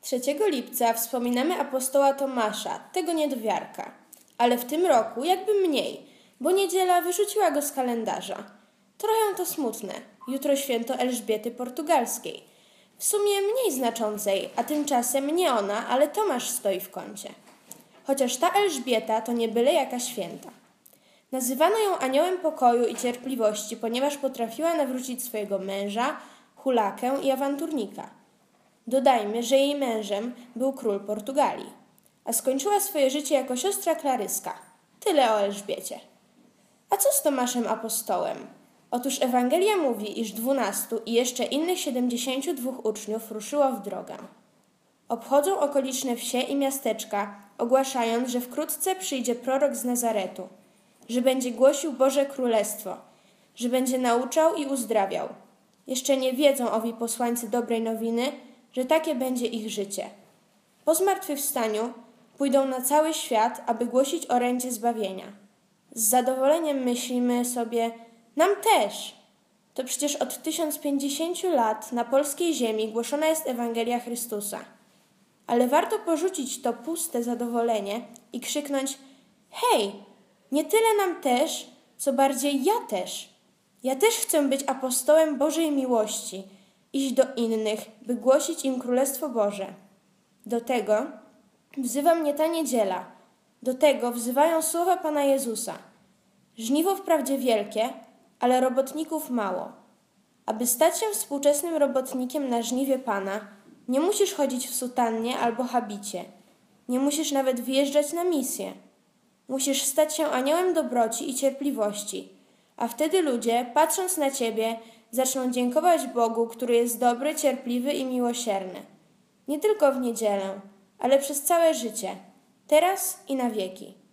3 lipca wspominamy apostoła Tomasza, tego niedowiarka. Ale w tym roku jakby mniej, bo niedziela wyrzuciła go z kalendarza. Trochę to smutne. Jutro święto Elżbiety Portugalskiej. W sumie mniej znaczącej, a tymczasem nie ona, ale Tomasz stoi w kącie. Chociaż ta Elżbieta to nie byle jaka święta. Nazywano ją aniołem pokoju i cierpliwości, ponieważ potrafiła nawrócić swojego męża, hulakę i awanturnika. Dodajmy, że jej mężem był król Portugalii, a skończyła swoje życie jako siostra Klaryska. Tyle o Elżbiecie. A co z Tomaszem apostołem? Otóż Ewangelia mówi, iż 12 i jeszcze innych 72 uczniów ruszyło w drogę. Obchodzą okoliczne wsie i miasteczka, ogłaszając, że wkrótce przyjdzie prorok z Nazaretu, że będzie głosił Boże Królestwo, że będzie nauczał i uzdrawiał. Jeszcze nie wiedzą owi posłańcy dobrej nowiny, że takie będzie ich życie. Po zmartwychwstaniu pójdą na cały świat, aby głosić orędzie zbawienia. Z zadowoleniem myślimy sobie, nam też. To przecież od 1050 lat na polskiej ziemi głoszona jest Ewangelia Chrystusa. Ale warto porzucić to puste zadowolenie i krzyknąć: hej, nie tyle nam też, co bardziej ja też. Ja też chcę być apostołem Bożej miłości, iść do innych, by głosić im Królestwo Boże. Do tego wzywa mnie ta niedziela. Do tego wzywają słowa Pana Jezusa. Żniwo wprawdzie wielkie, ale robotników mało. Aby stać się współczesnym robotnikiem na żniwie Pana, nie musisz chodzić w sutannie albo habicie. Nie musisz nawet wyjeżdżać na misję. Musisz stać się aniołem dobroci i cierpliwości, a wtedy ludzie, patrząc na ciebie, zaczną dziękować Bogu, który jest dobry, cierpliwy i miłosierny. Nie tylko w niedzielę, ale przez całe życie, teraz i na wieki.